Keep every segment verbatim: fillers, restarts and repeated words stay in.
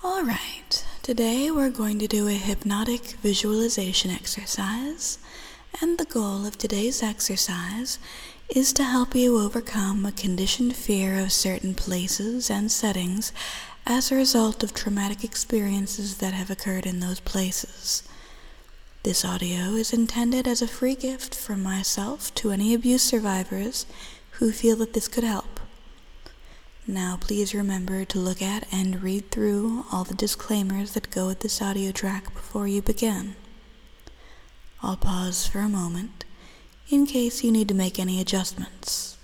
Alright, today we're going to do a hypnotic visualization exercise, and the goal of today's exercise is to help you overcome a conditioned fear of certain places and settings as a result of traumatic experiences that have occurred in those places. This audio is intended as a free gift from myself to any abuse survivors who feel that this could help. Now please remember to look at and read through all the disclaimers that go with this audio track before you begin. I'll pause for a moment in case you need to make any adjustments.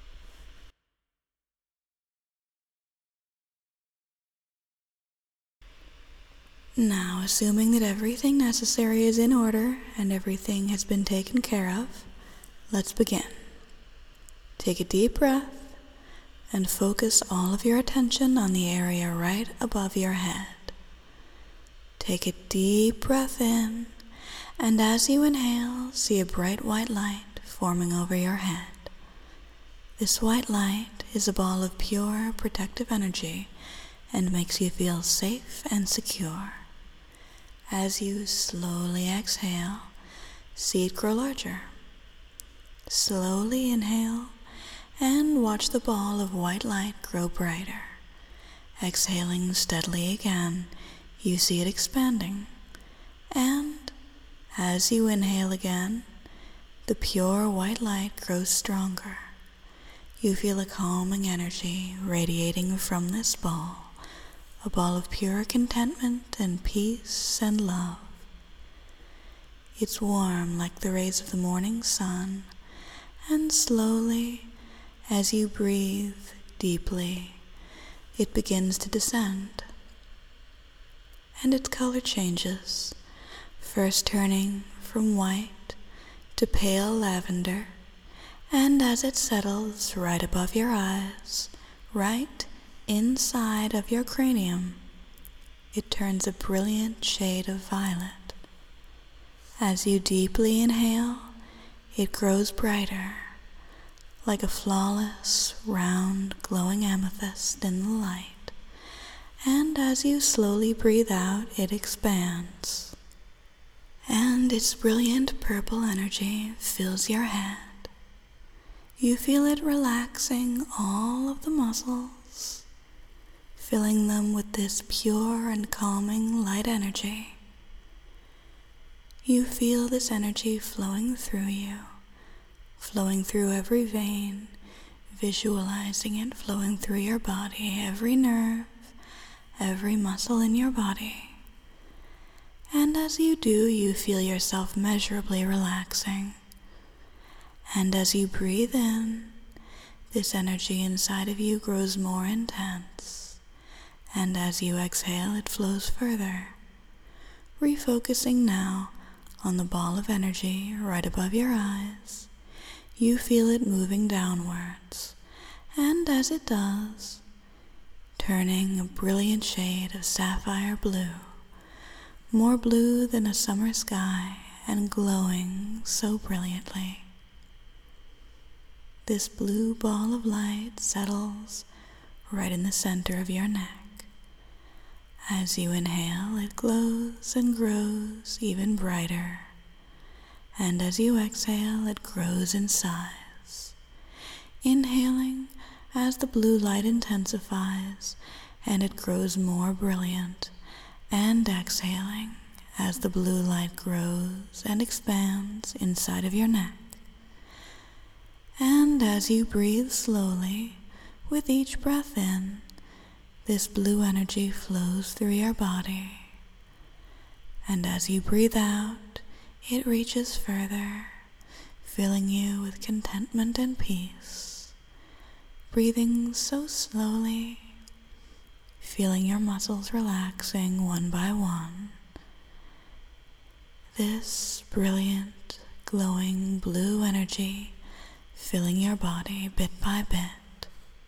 Now, assuming that everything necessary is in order and everything has been taken care of, let's begin. Take a deep breath and focus all of your attention on the area right above your head. Take a deep breath in, and as you inhale, see a bright white light forming over your head. This white light is a ball of pure, protective energy and makes you feel safe and secure. As you slowly exhale, see it grow larger. Slowly inhale and watch the ball of white light grow brighter. Exhaling steadily again, you see it expanding. And as you inhale again, the pure white light grows stronger. You feel a calming energy radiating from this ball, a ball of pure contentment and peace and love. It's warm like the rays of the morning sun, and slowly, as you breathe deeply, it begins to descend. And its color changes, first turning from white to pale lavender, and as it settles right above your eyes, right inside of your cranium, it turns a brilliant shade of violet. As you deeply inhale, it grows brighter, like a flawless, round, glowing amethyst in the light, and as you slowly breathe out, it expands, and its brilliant purple energy fills your head. You feel it relaxing all of the muscles, filling them with this pure and calming light energy. You feel this energy flowing through you, flowing through every vein, visualizing it flowing through your body, every nerve, every muscle in your body. And as you do, you feel yourself measurably relaxing. And as you breathe in, this energy inside of you grows more intense. And as you exhale, it flows further. Refocusing now on the ball of energy right above your eyes, you feel it moving downwards, and as it does, turning a brilliant shade of sapphire blue, more blue than a summer sky and glowing so brilliantly. This blue ball of light settles right in the center of your neck. As you inhale, it glows and grows even brighter. And as you exhale, it grows in size. Inhaling as the blue light intensifies and it grows more brilliant, and exhaling as the blue light grows and expands inside of your neck. And as you breathe slowly, with each breath in, this blue energy flows through your body. And as you breathe out, it reaches further, filling you with contentment and peace. Breathing so slowly, feeling your muscles relaxing one by one. This brilliant, glowing blue energy filling your body bit by bit.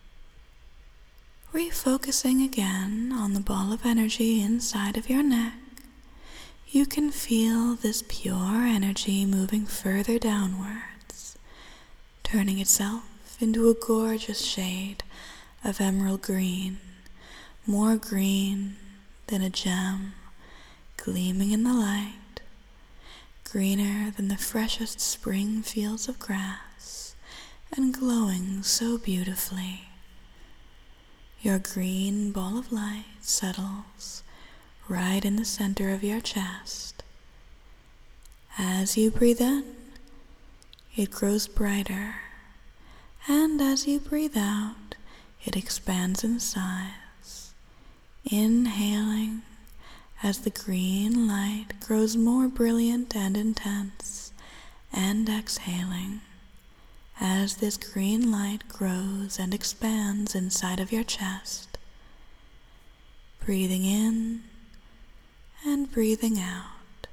Refocusing again on the ball of energy inside of your neck, you can feel this pure energy moving further downwards, turning itself into a gorgeous shade of emerald green, more green than a gem, gleaming in the light, greener than the freshest spring fields of grass, and glowing so beautifully. Your green ball of light settles right in the center of your chest. As you breathe in, it grows brighter, and as you breathe out, it expands in size, inhaling as the green light grows more brilliant and intense, and exhaling as this green light grows and expands inside of your chest, breathing in and breathing out.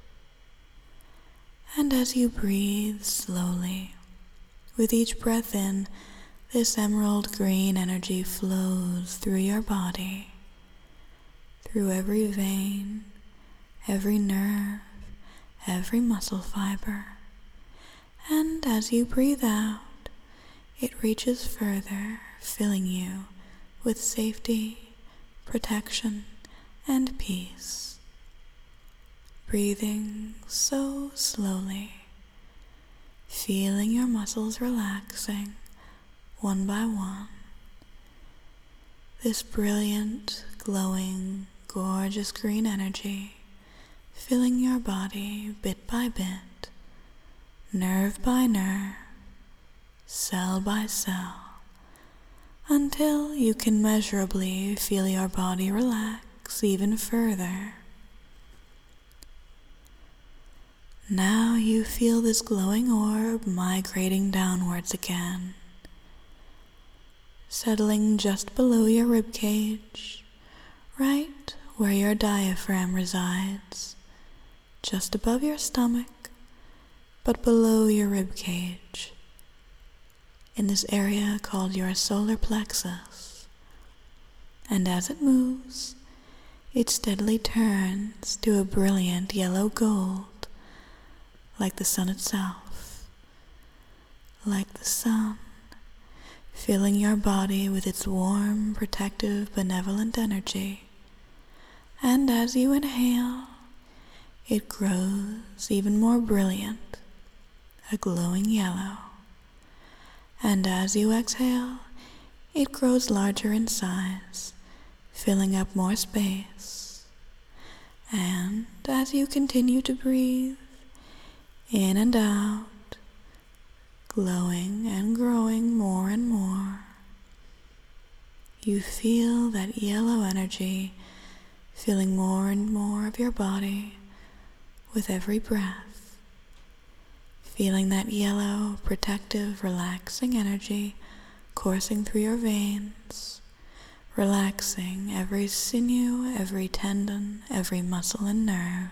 And as you breathe slowly, with each breath in, this emerald green energy flows through your body, through every vein, every nerve, every muscle fiber. And as you breathe out, it reaches further, filling you with safety, protection, and peace. Breathing so slowly, feeling your muscles relaxing one by one. This brilliant, glowing, gorgeous green energy filling your body bit by bit, nerve by nerve, cell by cell, until you can measurably feel your body relax even further. Now you feel this glowing orb migrating downwards again, settling just below your rib cage, right where your diaphragm resides, just above your stomach, but below your rib cage, in this area called your solar plexus. And as it moves, it steadily turns to a brilliant yellow gold, like the sun itself, like the sun, filling your body with its warm, protective, benevolent energy. And as you inhale, it grows even more brilliant, a glowing yellow. And as you exhale, it grows larger in size, filling up more space. And as you continue to breathe, in and out, glowing and growing more and more, you feel that yellow energy filling more and more of your body with every breath, feeling that yellow, protective, relaxing energy coursing through your veins, relaxing every sinew, every tendon, every muscle and nerve.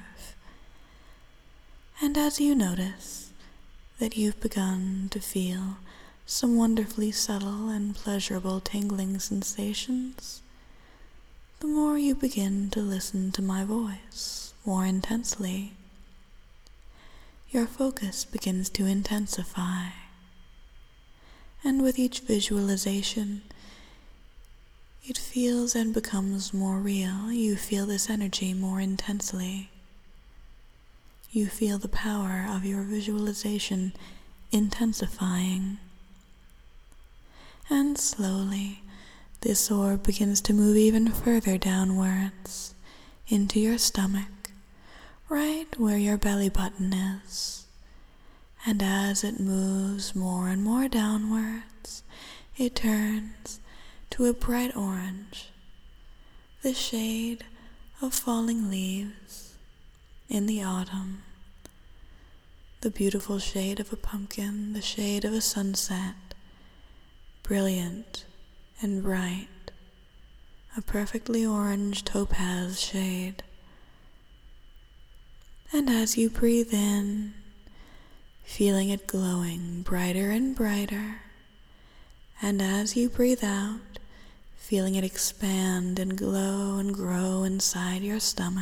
And as you notice that you've begun to feel some wonderfully subtle and pleasurable tingling sensations, the more you begin to listen to my voice more intensely, your focus begins to intensify. And with each visualization, it feels and becomes more real. You feel this energy more intensely. You feel the power of your visualization intensifying. And slowly, this orb begins to move even further downwards into your stomach, right where your belly button is. And as it moves more and more downwards, it turns to a bright orange, the shade of falling leaves in the autumn, the beautiful shade of a pumpkin, the shade of a sunset, brilliant and bright, a perfectly orange topaz shade. And as you breathe in, feeling it glowing brighter and brighter, and as you breathe out, feeling it expand and glow and grow inside your stomach,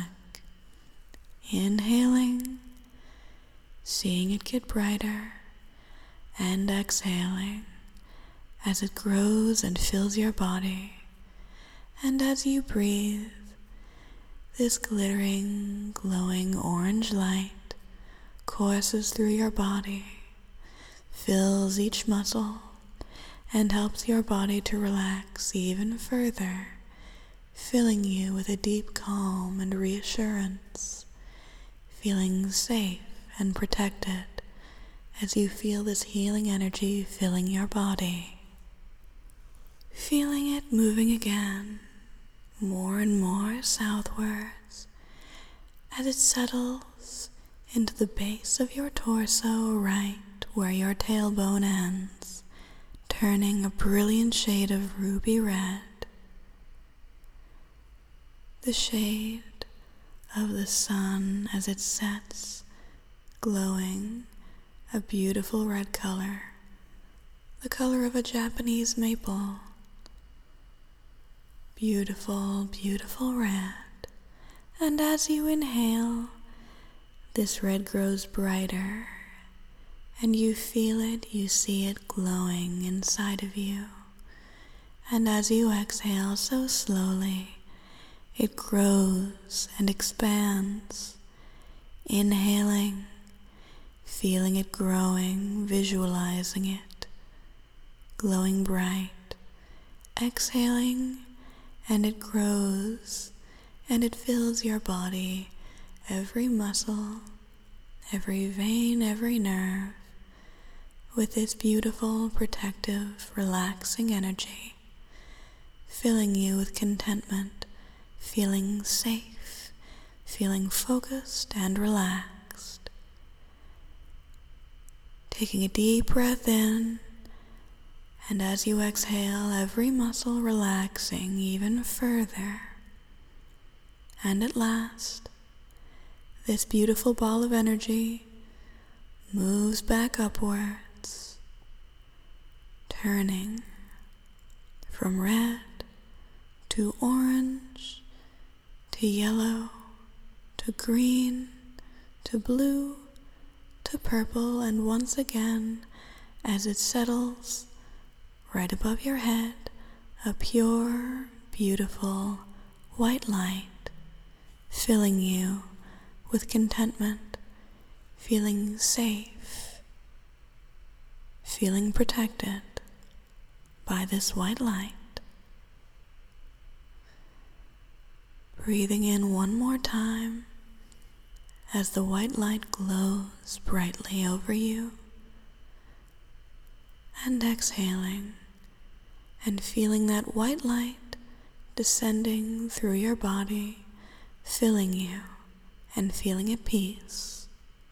inhaling, seeing it get brighter, and exhaling as it grows and fills your body. And as you breathe, This glittering, glowing orange light courses through your body, fills each muscle, and helps your body to relax even further, filling you with a deep calm and reassurance, feeling safe and protected as you feel this healing energy filling your body. Feeling it moving again, more and more southwards, as it settles into the base of your torso right where your tailbone ends, turning a brilliant shade of ruby red, the shade of the sun as it sets, glowing a beautiful red color, the color of a Japanese maple. Beautiful, beautiful red. And as you inhale, this red grows brighter, and you feel it, you see it glowing inside of you. And as you exhale so slowly, it grows and expands, inhaling, feeling it growing, visualizing it, glowing bright, exhaling, and it grows, and it fills your body, every muscle, every vein, every nerve, with this beautiful, protective, relaxing energy, filling you with contentment, feeling safe, feeling focused and relaxed. Taking a deep breath in, and as you exhale, every muscle relaxing even further. And at last, this beautiful ball of energy moves back upwards, turning from red to orange to yellow to green to blue to purple, and once again, as it settles right above your head, a pure, beautiful white light, filling you with contentment, feeling safe, feeling protected by this white light. Breathing in one more time as the white light glows brightly over you, and exhaling and feeling that white light descending through your body, filling you and feeling at peace.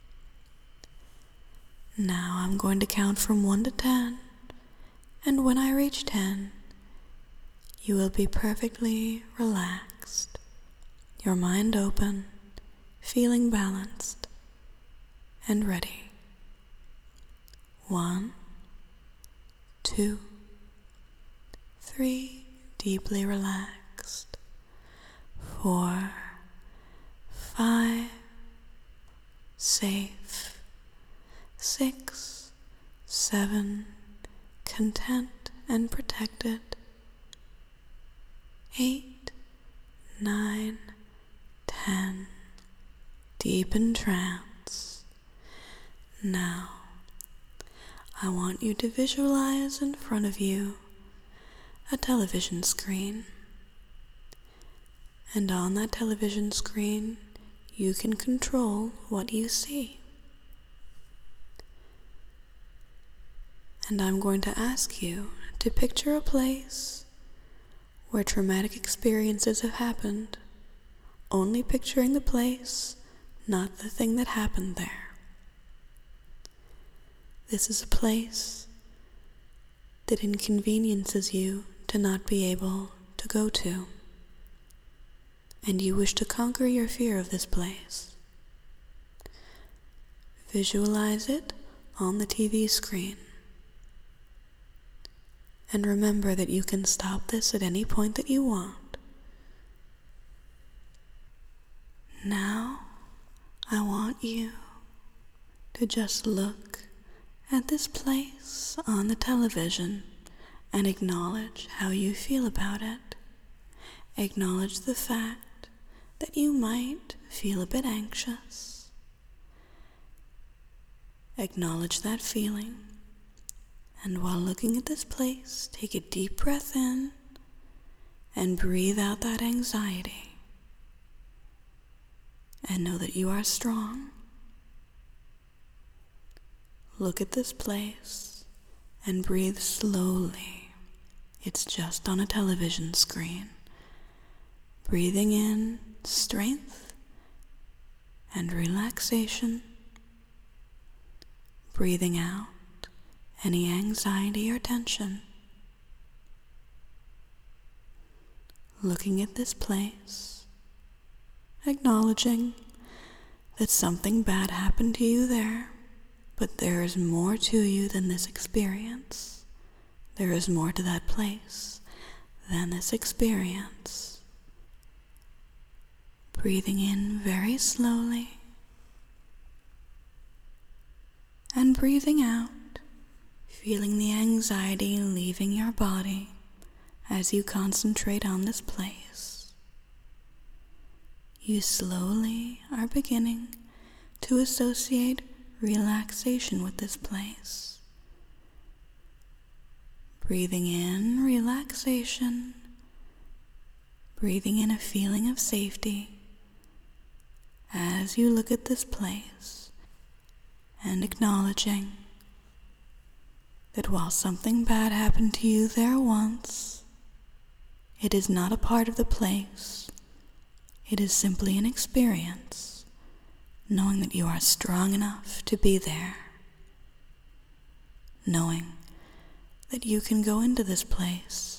Now I'm going to count from one to ten, and when I reach ten, you will be perfectly relaxed, your mind open, feeling balanced and ready. One, two, three, deeply relaxed. Four, five, safe. Six, seven, content and protected. Eight, nine, ten, deep in trance. Now, I want you to visualize in front of you a television screen. And on that television screen, you can control what you see. And I'm going to ask you to picture a place where traumatic experiences have happened, only picturing the place, not the thing that happened there. This is a place that inconveniences you to not be able to go to, and you wish to conquer your fear of this place. Visualize it on the T V screen, and remember that you can stop this at any point that you want. Now, I want you to just look at this place on the television and acknowledge how you feel about it. Acknowledge the fact that that you might feel a bit anxious. Acknowledge that feeling, and while looking at this place, take a deep breath in and breathe out that anxiety. And know that you are strong. Look at this place and breathe slowly. It's just on a television screen. Breathing in strength and relaxation. Breathing out any anxiety or tension. Looking at this place, acknowledging that something bad happened to you there, but there is more to you than this experience. There is more to that place than this experience. Breathing in very slowly and breathing out, feeling the anxiety leaving your body as you concentrate on this place. You slowly are beginning to associate relaxation with this place. Breathing in relaxation, breathing in a feeling of safety as you look at this place, and acknowledging that while something bad happened to you there once, it is not a part of the place. It is simply an experience, knowing that you are strong enough to be there, knowing that you can go into this place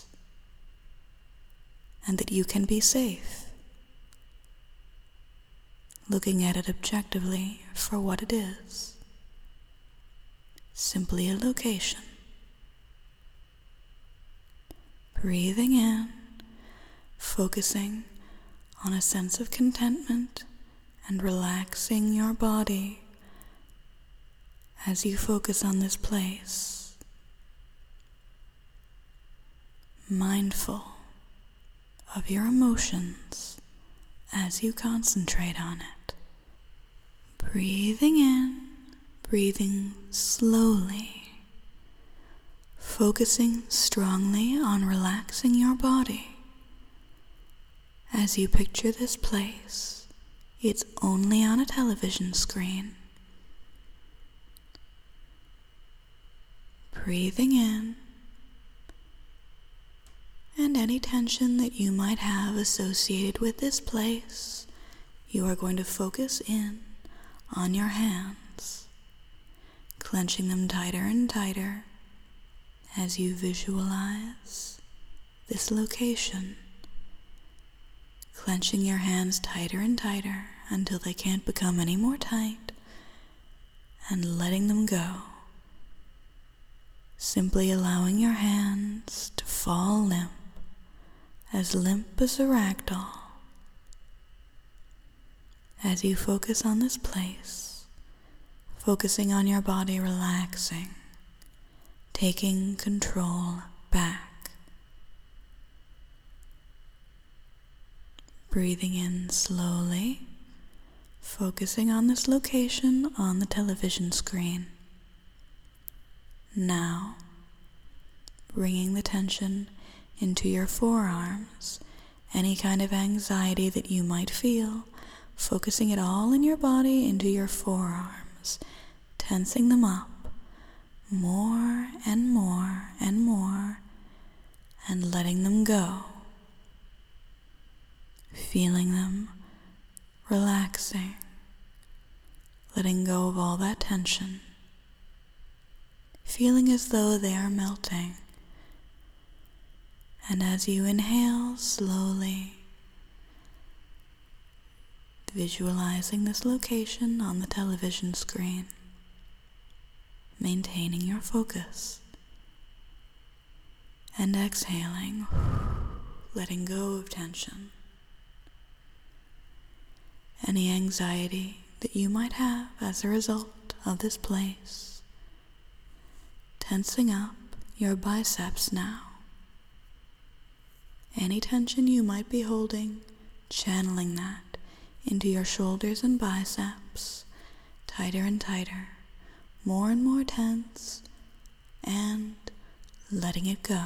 and that you can be safe, looking at it objectively for what it is, simply a location. Breathing in, focusing on a sense of contentment and relaxing your body as you focus on this place. Mindful of your emotions as you concentrate on it. Breathing in, breathing slowly, focusing strongly on relaxing your body. As you picture this place, it's only on a television screen. Breathing in, and any tension that you might have associated with this place, you are going to focus in on your hands, clenching them tighter and tighter as you visualize this location. Clenching your hands tighter and tighter until they can't become any more tight, and letting them go. Simply allowing your hands to fall limp, as limp as a rag doll. As you focus on this place, focusing on your body relaxing, taking control back. Breathing in slowly, focusing on this location on the television screen. Now, bringing the tension into your forearms, any kind of anxiety that you might feel, focusing it all in your body into your forearms, tensing them up more and more and more, and letting them go. Feeling them relaxing, letting go of all that tension, feeling as though they are melting. And as you inhale slowly, visualizing this location on the television screen, maintaining your focus, and exhaling, letting go of tension. Any anxiety that you might have as a result of this place. Tensing up your biceps now. Any tension you might be holding, channeling that into your shoulders and biceps, tighter and tighter, more and more tense, and letting it go.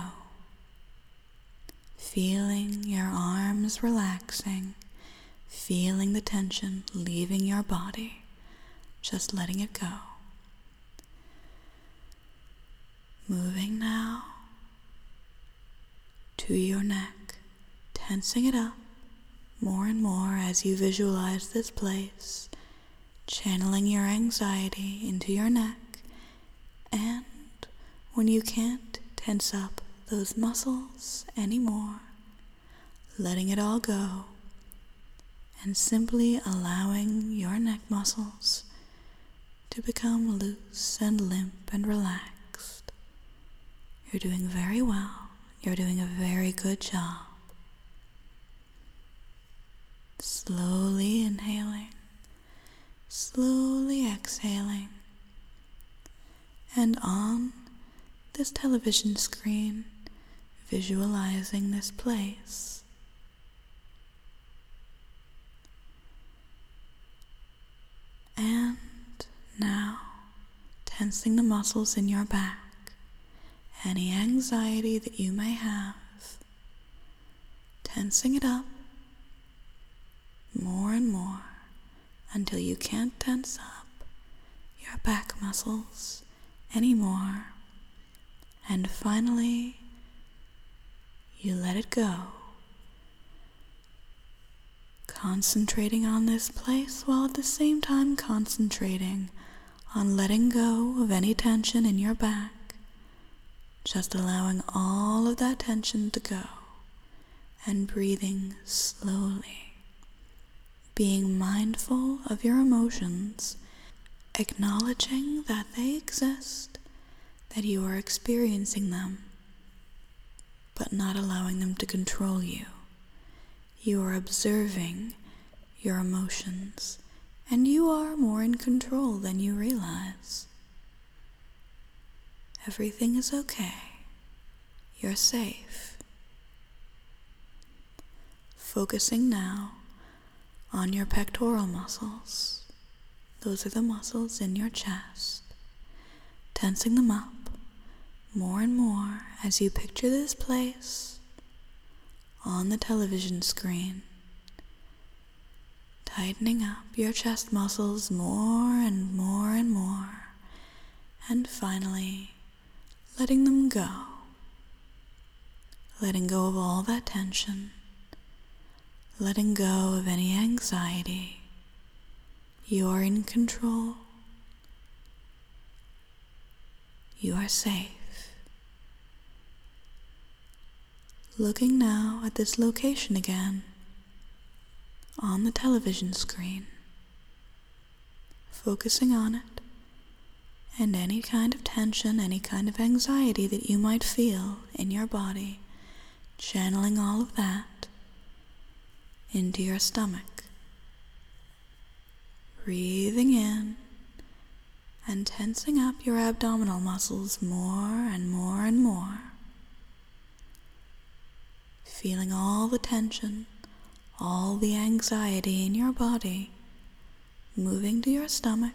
Feeling your arms relaxing, feeling the tension leaving your body, just letting it go. Moving now to your neck, tensing it up more and more as you visualize this place, channeling your anxiety into your neck, and when you can't tense up those muscles anymore, letting it all go and simply allowing your neck muscles to become loose and limp and relaxed. You're doing very well. You're doing a very good job. Slowly inhaling, slowly exhaling, and on this television screen, visualizing this place. And now, tensing the muscles in your back, any anxiety that you may have, tensing it up more and more until you can't tense up your back muscles anymore. And finally, you let it go, concentrating on this place while at the same time concentrating on letting go of any tension in your back, just allowing all of that tension to go and breathing slowly, being mindful of your emotions, acknowledging that they exist, that you are experiencing them, but not allowing them to control you. You are observing your emotions, and you are more in control than you realize. Everything is okay. You're safe. Focusing now on your pectoral muscles. Those are the muscles in your chest. Tensing them up more and more as you picture this place on the television screen. Tightening up your chest muscles more and more and more. And finally, letting them go. Letting go of all that tension. Letting go of any anxiety. You are in control. You are safe. Looking now at this location again, on the television screen, focusing on it, and any kind of tension, any kind of anxiety that you might feel in your body, channeling all of that into your stomach. Breathing in and tensing up your abdominal muscles more and more and more. Feeling all the tension, all the anxiety in your body, moving to your stomach,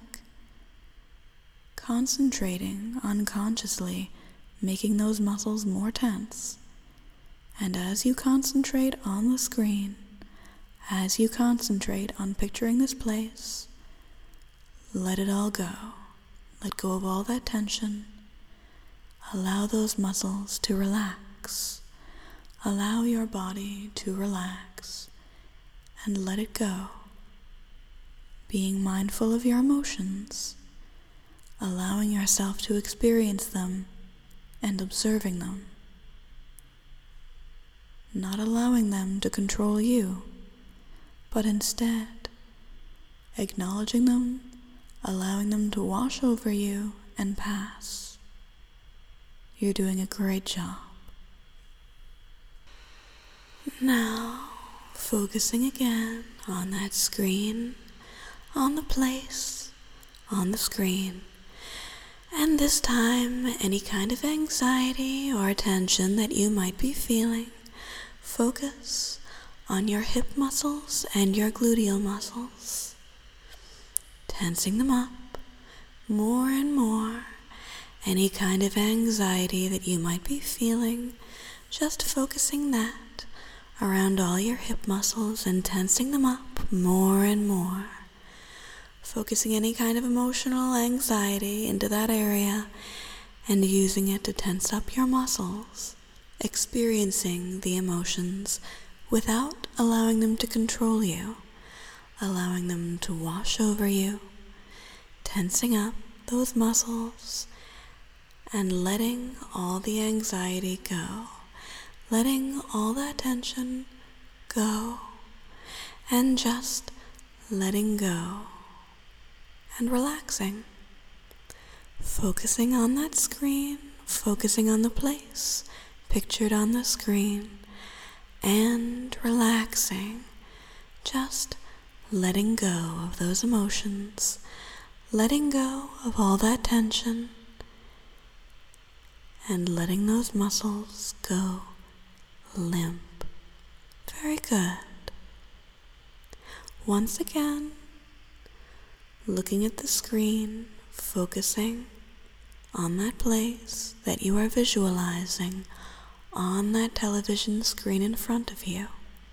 concentrating unconsciously, making those muscles more tense. And as you concentrate on the screen, as you concentrate on picturing this place, let it all go. Let go of all that tension. Allow those muscles to relax. Allow your body to relax and let it go. Being mindful of your emotions, allowing yourself to experience them and observing them. Not allowing them to control you, but instead acknowledging them, allowing them to wash over you and pass. You're doing a great job. Now, focusing again on that screen, on the place, on the screen, and this time any kind of anxiety or tension that you might be feeling, focus on your hip muscles and your gluteal muscles, tensing them up more and more. Any kind of anxiety that you might be feeling, just focusing that around all your hip muscles and tensing them up more and more. Focusing any kind of emotional anxiety into that area and using it to tense up your muscles, experiencing the emotions without allowing them to control you, allowing them to wash over you, tensing up those muscles and letting all the anxiety go, letting all that tension go, and just letting go and relaxing. Focusing on that screen, focusing on the place pictured on the screen, and relaxing, just letting go of those emotions, letting go of all that tension, and letting those muscles go limp. Very good. Once again, looking at the screen, focusing on that place that you are visualizing on that television screen in front of you.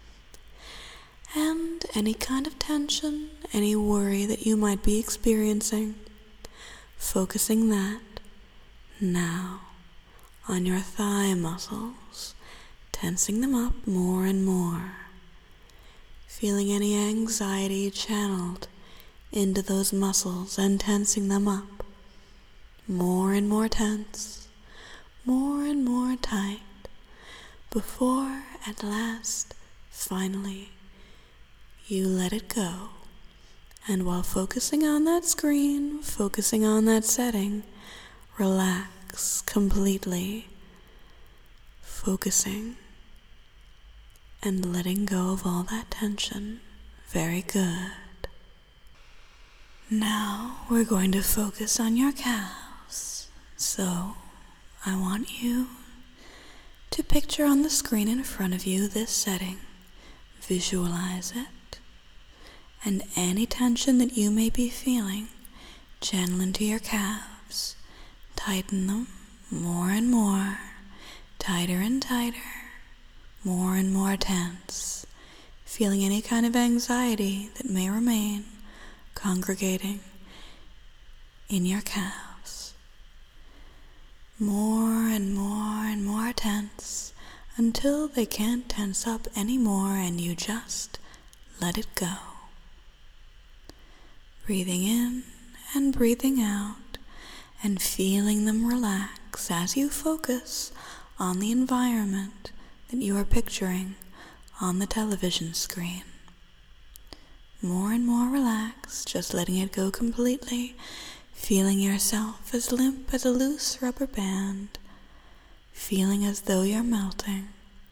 And any kind of tension, any worry that you might be experiencing, focusing that now on your thigh muscles, tensing them up more and more, feeling any anxiety channeled into those muscles and tensing them up, more and more tense, more and more tight, before at last, finally, you let it go. And while focusing on that screen, focusing on that setting, relax completely, focusing and letting go of all that tension. Very good. Now we're going to focus on your calves. So I want you to picture on the screen in front of you this setting. Visualize it. And any tension that you may be feeling, channel into your calves. Tighten them more and more, tighter and tighter, more and more tense. Feeling any kind of anxiety that may remain congregating in your calves. More and more and more tense until they can't tense up anymore and you just let it go. Breathing in and breathing out and feeling them relax as you focus on the environment that you are picturing on the television screen. More and more relaxed, just letting it go completely, feeling yourself as limp as a loose rubber band, feeling as though you're melting.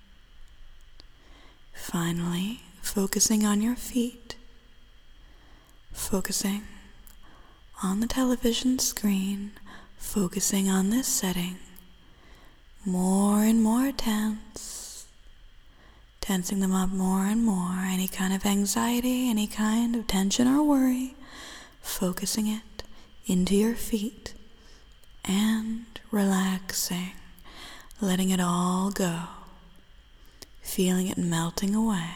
Finally, focusing on your feet, focusing on the television screen, focusing on this setting, more and more tense, tensing them up more and more, any kind of anxiety, any kind of tension or worry, focusing it into your feet and relaxing, letting it all go, feeling it melting away.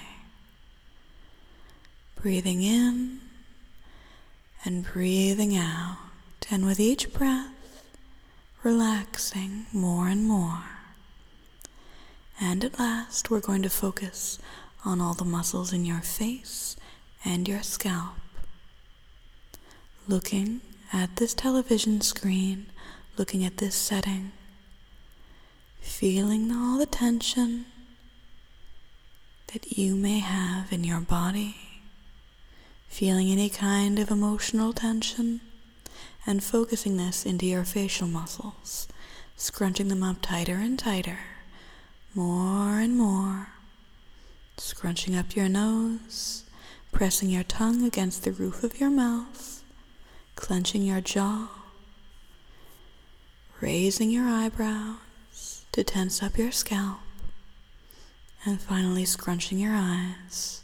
Breathing in and breathing out, and with each breath, relaxing more and more. And at last, we're going to focus on all the muscles in your face and your scalp. Looking at this television screen, looking at this setting, feeling all the tension that you may have in your body, feeling any kind of emotional tension, and focusing this into your facial muscles, scrunching them up tighter and tighter, more and more, scrunching up your nose, pressing your tongue against the roof of your mouth, clenching your jaw, raising your eyebrows to tense up your scalp, and finally scrunching your eyes.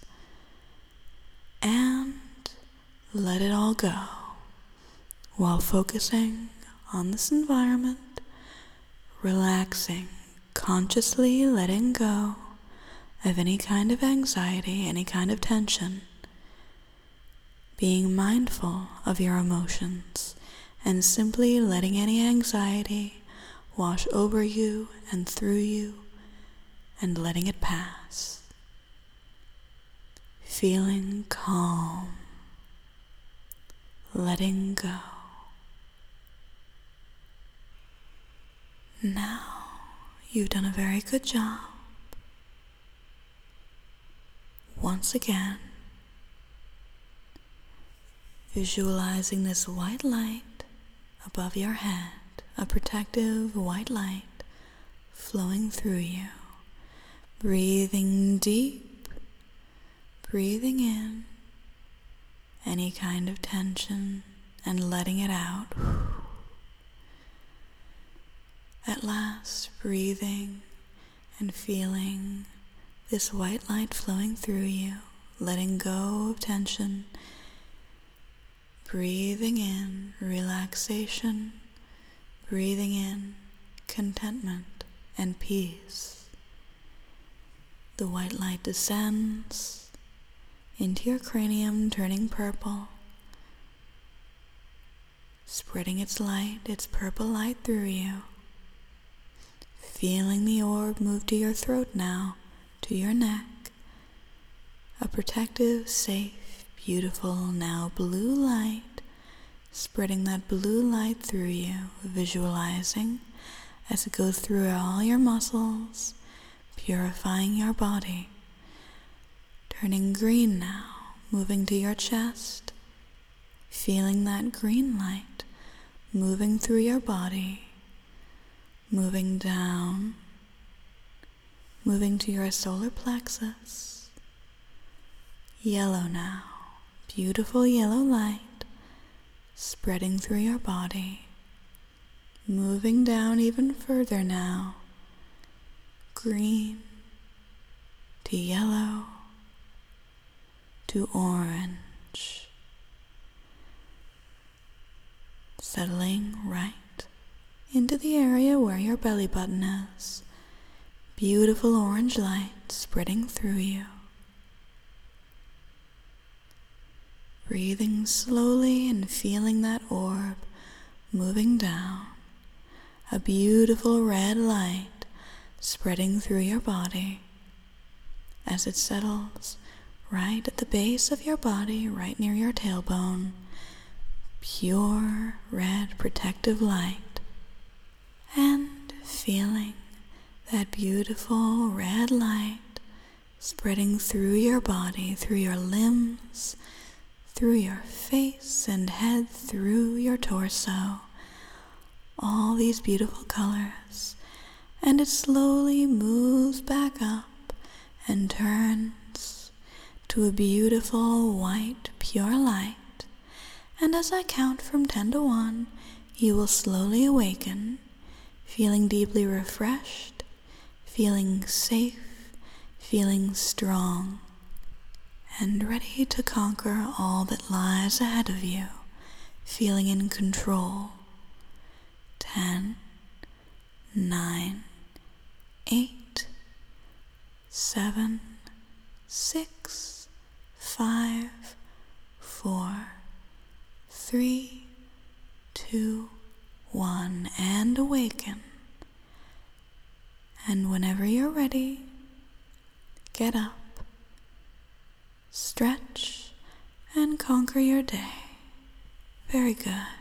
And let it all go while focusing on this environment, relaxing, consciously letting go of any kind of anxiety, any kind of tension, being mindful of your emotions, and simply letting any anxiety wash over you and through you, and letting it pass. Feeling calm, letting go. Now, you've done a very good job. Once again, visualizing this white light above your head, a protective white light flowing through you. Breathing deep, breathing in any kind of tension and letting it out. At last, breathing and feeling this white light flowing through you, letting go of tension. Breathing in relaxation, breathing in contentment and peace. The white light descends into your cranium, turning purple, spreading its light, its purple light through you. Feeling the orb move to your throat now, to your neck. A protective, safe, beautiful, now blue light, spreading that blue light through you, visualizing as it goes through all your muscles, purifying your body. Turning green now, moving to your chest, feeling that green light moving through your body, moving down, moving to your solar plexus. Yellow now, beautiful yellow light spreading through your body, moving down even further now, green to yellow to orange, settling right into the area where your belly button is. Beautiful orange light spreading through you. Breathing slowly and feeling that orb moving down. A beautiful red light spreading through your body as it settles right at the base of your body, right near your tailbone. Pure red protective light. And feeling that beautiful red light spreading through your body, through your limbs, through your face and head, through your torso. All these beautiful colors. And it slowly moves back up and turns to a beautiful white pure light. And as I count from ten to one, you will slowly awaken, feeling deeply refreshed, feeling safe, feeling strong, and ready to conquer all that lies ahead of you, feeling in control. Ten, nine, eight, seven, six, five, four, three, two, one, and awaken. And whenever you're ready, get up, stretch, and conquer your day. Very good.